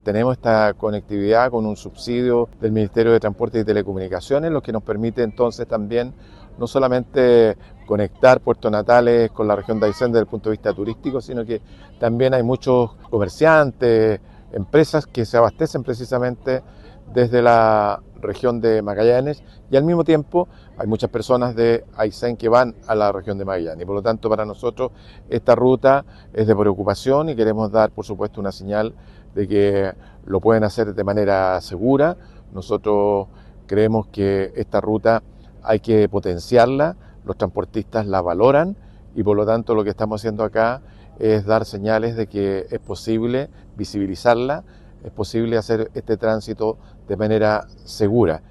Tenemos esta conectividad con un subsidio del Ministerio de Transporte y Telecomunicaciones, lo que nos permite entonces también no solamente conectar Puerto Natales con la región de Aysén desde el punto de vista turístico, sino que también hay muchos comerciantes, empresas que se abastecen precisamente desde la región de Magallanes y al mismo tiempo hay muchas personas de Aysén que van a la región de Magallanes y por lo tanto para nosotros esta ruta es de preocupación y queremos dar por supuesto una señal de que lo pueden hacer de manera segura. Nosotros creemos que esta ruta hay que potenciarla, los transportistas la valoran y por lo tanto lo que estamos haciendo acá es dar señales de que es posible visibilizarla, es posible hacer este tránsito de manera segura.